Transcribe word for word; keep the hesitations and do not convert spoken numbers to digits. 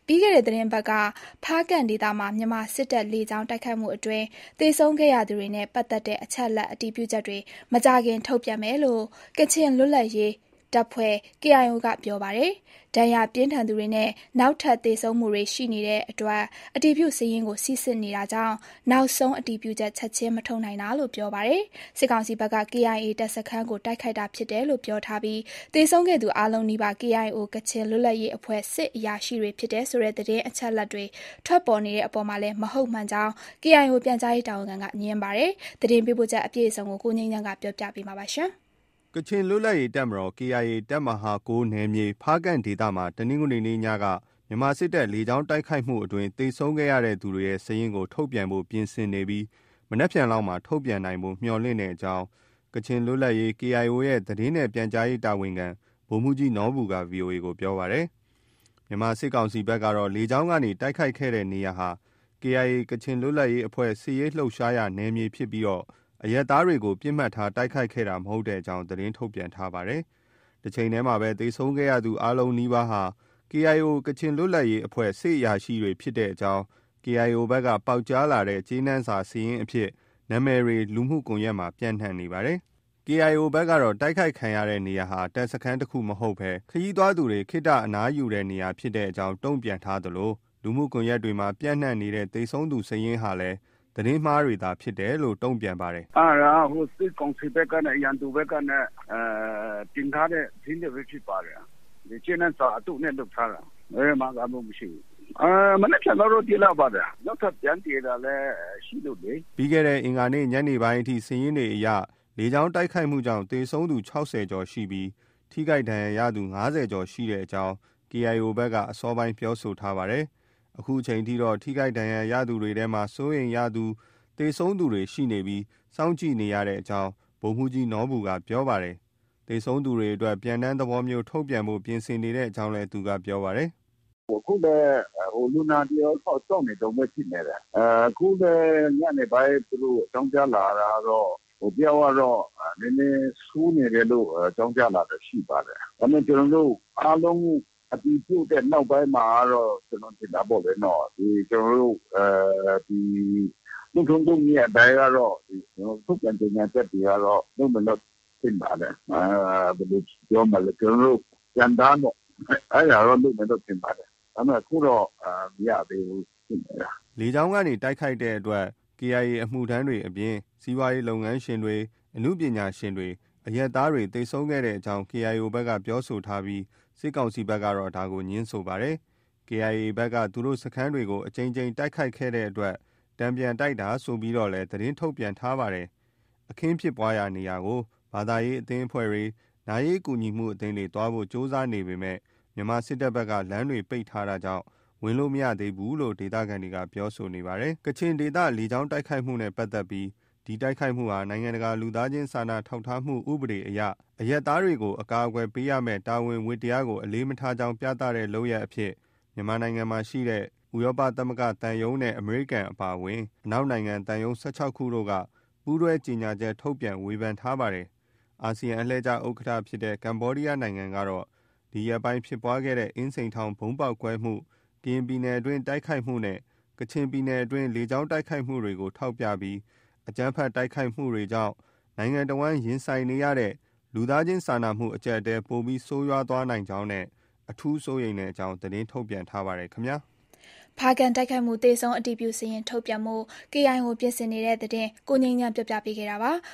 ပြီးခဲ့တဲ့သတင်းပတ်ကဖားကန့်ဒေသမှာမြန်မာစစ်တပ်လေကြောင်းတိုက်ခိုက်မှုအတွင်းသေဆုံးခဲ့ရသူတွေနဲ့ပတ်သက်တဲ့အချက်အလက်အတည်ပြုချက်တွေမကြာခင်ထုတ်ပြန်မယ်လို့ကချင်လွတ်လပ်ရေးတပ်ဖွဲ့ ကေအိုင်အို ကပြောပါတယ်။ဒဏ်ရာပြင်းထန်သူတွေနဲ့နောက်ထပ်သေဆုံးမှုတွေရှိနေတဲ့အတွက်အတည်ပြုစာရင်းကိုစိစစ်နေတာကြောင့်နောက်ဆုံးအတည်ပြုချက်ချက်ချင်းမထုတ်နိုင်တာလို့ပြောပါတယ်။စစ်ကောင်စီဘက်က ကေအိုင်အေ တပ်စခန်းကိုတိုက်ခိုက်တာဖြစ်တယ်လို့ပြောထားပြီးသေဆုံးခဲ့သူအားလုံးနီးပါး ကေအိုင်အို ကချင်လွတ်လပ်ရေးအဖွဲ့စစ်အရာရှိတွေဖြစ်တယ်ဆိုတဲ့သတင်းအချက်အလက်တွေထွက်ပေါ်နေတဲ့အပေါ်မှာလည်းမဟုတ်မှန်ကြောင်း ကေအိုင်အို ပြန်ကြားရေးတာဝန်ခံကငြင်းပါတယ်။သတင်းပေးပို့ချက်အပြည့်အစုံကိုကိုငြိမ်းချမ်းကပြောပြပေးမှာပါ။ကချင်လွတ်လပ်ရေးတပ်မတော် ကေအိုင်အေ တပ်မဟာ၉နယ်မြေဖားကန့်ဒေသမှာတနင်္ဂနွေနေ့ညကမြန်မာစစ်တပ်လေကြောင်းတိုက်ခိုက်မှုအတွင်းသေဆုံးခဲ့ရသူတွေရဲ့စာရင်းကိုထုတ်ပြန်ဖို့ပြင်ဆင်နေပြီးမနက်ဖြန်လောက်မှာထုတ်ပြန်နိုင်ဖို့မျှော်လင့်တဲ့အကြောင်းကချင်လွတ်လပ်ရေး ကေအိုင်အို ရဲ့သတင်းနဲ့ပြန်ကြားရေးတာဝန်ခံဗိုလ်မှူးကြီးနော်ဘူက ဗွီအိုအေကိုပြောပါတယ်။မြန်မာစစ်ကောင်စီဘက်ကတော့လေကြောင်းကနေတိုက်ခိုက်ခဲ့တဲ့နေရာဟာ ကေအိုင်အေ ကချင်လွတ်လပ်ရေးအဖွဲ့စစ်ရေးလှုပ်ရှားရာနယ်မြေဖြစ်ပြီးအရပ်သားတွေကိုပစ်မှတ်ထားတိုက်ခိုက်ခဲ့တာမဟုတ်တဲ့အကြောင်းသတင်းထုတ်ပြန်ထားပါတယ်။တချိန်တည်းမှာပဲသေဆုံးခဲ့ရသူအားလုံးနီးပါးဟာ ကေအိုင်အို ကချင်လွတ်လပ်ရေးအဖွဲ့စစ်အရာရှိတွေဖြစ်တဲ့အကြောင်း ကေအိုင်အို ဘက်ကပေါက်ကြားလာတဲ့ကြေးနန်းစာစာရင်းအဖြစ်နာမည်တွေလူမှုကွန်ရက်မှာပြန့်နှံ့နေပါတယ်။ ကေအိုင်အို ဘက်ကတော့တိုက်ခိုက်ခံရတဲ့နေရာဟာတပ်စခန်းတခုမဟုတ်ဘဲခရီးသွားသူတွေခေတ္တအနားယူတဲ့နေရာဖြစ်တဲ့အကြောင်းတုံ့ပြန်ထားသလိုလူမှုကွန်ရက်တွေမှာပြန့်နှံ့နေတဲ့သေဆုံးသူစာရင်းဟာလည်းသတင်းမှားတွေသာဖြစ်တယ်လို့တုံ့ပြန်ပါတယ်။အဲဒါဟိုစစ်ကောင်စီဘက်ကနဲ့ရန်သူဘက်ကနဲ့အဲတင်ထားတဲ့သတင်းတွေပဲဖြစ်ပါတယ်။ဒီကြေးနန်းစာအတုနဲ့လုပ်ထားတာအဲမှာကမှမရှိဘူး။အဲမနေ့ကတော့တည်လာပါတယ်။နောက်ထပ်ပြန်တည်တာလည်းရှိလို့လေ။ပြီးခဲ့တဲ့အင်္ဂါနေ့ညနေပိုင်းအထိစာရင်းတွေအရလေကြောင်းတိုက်ခိုက်မှုကြောင့်သေဆုံးသူ၆၀ကျော်ရှိပြီးထိခိုက်ဒဏ်ရာရသူ၅၀ကျော်ရှိတဲ့အကြောင်း ကေအိုင်အို ဘက်ကအစောပိုင်းပြောဆိုထားပါတယ်။အခုချိန်ထိတော့ထိခိုက်ဒဏ်ရာရသူတွေထဲမှာစိုးရိမ်ရသူသေဆုံးသူတွေရှိနေပြီးစောင့်ကြည့်နေရတဲ့အကြောင်းဗိုလ်မှူးကြီးနော်ဘူကပြောပါတယ်။သေဆုံးသူတွေအတွက်ပြန်တန်းသဘောမျိုးထုတ်ပြန်ဖို့ပြင်ဆင်နေတဲ့အကြောင်းလည်းသူကပြောပါတယ်။အခုလည်းဟိုလူနာတယောက်ဆောက်တော့နေတော့မဖြစ်နေတယ်။အခုလည်းညနေပိုင်းသူတို့အကြောင်းကြားလာတာတော့ဟိုပြောတော့နည်းနည်းဆူးနေတယ်လို့အကြောင်းကြားလာတယ်ရှိပါတယ်။ဒါပေမဲ့ကျွန်တော်တို့အားလုံးအတီးပြုတ်တဲ့နောက်ပိုင်းမှာတော့ကျွန်တော်တင်တာပေါ့လေနော်ဒီကျွန်တော်တို့အဲဒီလူထုံတို့မြတ်တိုင်းကတော့ဒီထုတ်ပြန်ကြေညာချက်တွေကတော့လုံးဝလို့ပြင်ပါတယ်အဲဘယ်လိုပြောမလဲကျွန်တော်တို့ကျန်သားတော့အဲ့ဒါတော့လုံးဝလို့ပြင်ပါတယ်ဒါပေမဲ့အခုတော့မရသေးဘူးပြင်နေတာလေကြောင်းကနေတိုက်ခိုက်တဲ့အတွက် ကေအိုင်အေ အမှုထမ်းတွေအပြင်စီးပွားရေးလုပ်ငန်းရှင်တွေအမှုပညာရှင်တွေအရက်သားတွေသေဆုံးခဲ့တဲ့အကြောင်း ကေအိုင်အို ဘက်ကပြောဆိုထားပြီးစစ်ကောင်စီဘက်ကတော့ဒါကိုညှင်းဆိုပါတယ်။ ကေအိုင်အေ ဘက်ကသူတို့စခန်းတွေကိုအကြိမ်ကြိမ်တိုက်ခိုက်ခဲ့တဲ့အတွက်တံပြန်တိုက်တာဆိုပြီးတော့လည်းသတင်းထုတ်ပြန်ထားပါတယ်။အခင်းဖြစ်ပွားရာနေရာကိုဘာသာရေးအသင်းအဖွဲ့တွေနာရေးကူညီမှုအသင်းတွေတွားဖို့ကြိုးစားနေပေမဲ့မြန်မာစစ်တပ်ဘက်ကလမ်းတွေပိတ်ထားတာကြောင့်ဝင်လို့မရသေးဘူးလို့ဒေသခံတွေကပြောဆိုနေပါတယ်။ကချင်ဒေသလေကြောင်းတိုက်ခိုက်မှုနဲ့ပတ်သက်ပြီးဒီတိုက်ခိုက်မှုဟာနိုင်ငံတကာလူသားချင်းစာနာထောက်ထားမှုဥပဒေအရအရက်သားတွေကိုအကာအကွယ်ပေးရမယ့်တာဝန်ဝတ္တရားကိုအလေးမထားကြောင်းပြသတဲ့လုပ်ရပ်အဖြစ်မြန်မာနိုင်ငံမှာရှိတဲ့ဥရောပသမဂ္ဂသံရုံးနဲ့အမေရိကန်အပါအဝင်အနောက်နိုင်ငံသံရုံး၁၆ခုတို့ကပူးတွဲကြေညာချက်ထုတ်ပြန်ဝေဖန်ထားပါတယ်။အာဆီယံအလှည့်ကျဥက္ကဋ္ဌဖြစ်တဲ့ကမ္ဘောဒီးယားနိုင်ငံကတော့ဒီရက်ပိုင်းဖြစ်ပွားခဲ့တဲ့အင်းစိန်ထောင်ဘုံပေါက်ကွဲမှုကရင်ပြည်နယ်အတွင်းတိုက်ခိုက်မှုနဲ့ကချင်ပြည်နယ်အတွင်းလေကြောင်းတိုက်ခိုက်မှုတွေကိုထောက်ပြပြီးအကြမ်းဖက်တိုက်ခိုက်မှုတွေကြောင့်နိုင်ငံတော်ဝန်ရင်ဆိုင်နေရတဲ့လူသားချင်းစာနာမှုအကျပ်အတည်းပိုပြီးဆိုးရွားသွားနိုင်ကြောင်းနဲ့အထူးစိုးရိမ်တဲ့အကြောင်းသတင်းထုတ်ပြန်ထားပါတယ်ခင်ဗျာ။ဖားကန့်တိုက်ခိုက်မှုသေဆုံးအတည်ပြုစာရင်းထုတ်ပြန်မှု ကေအိုင်အို ပြင်ဆင်နေတဲ့တဲ့ကိုငိမ့်ညံပြောပြပေးခဲ့တာပါ